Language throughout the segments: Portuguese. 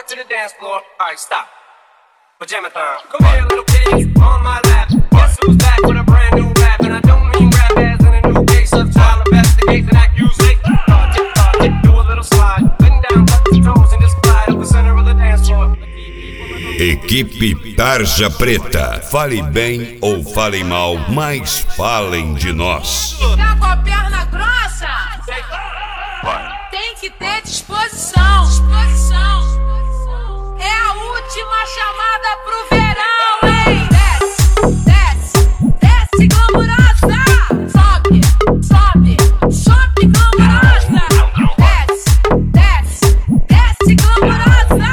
word to the dance floor. Alright, stop. Pajama time. Come here, little kids, on my lap. Guess who's back with a brand new rap? And I don't mean rap as in a new case of child investigation accusation. Do a little slide. Bend down, touch your toes, and just glide over the center of the dance floor. Equipe Tarja Preta. Fale bem ou fale mal, mas falem de nós. Tá com a perna grossa? Tem que ter disposição. É a última chamada pro verão, hein? Desce, glamurosa. Sobe, glamurosa. Desce, glamurosa.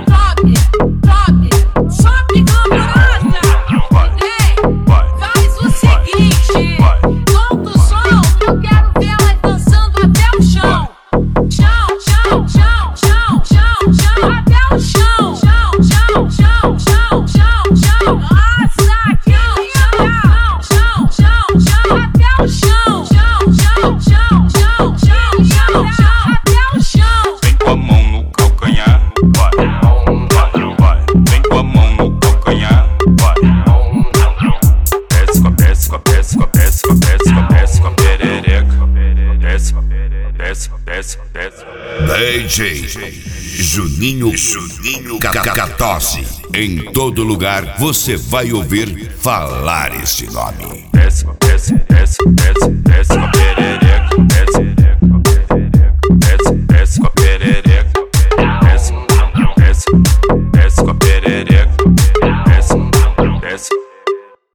Sobe, glamurosa. Ei, faz o seguinte, solta o som, eu quero ver elas dançando até o chão. Até o chão. Nossa, aqui, até o chão. Até o chão. Vem com a mão no calcanhar, vai. Vem com a mão no calcanhar, vai. Desce com a perereca. Desce. DJ Juninho Cacatose. Em todo lugar você vai ouvir falar este nome. Desce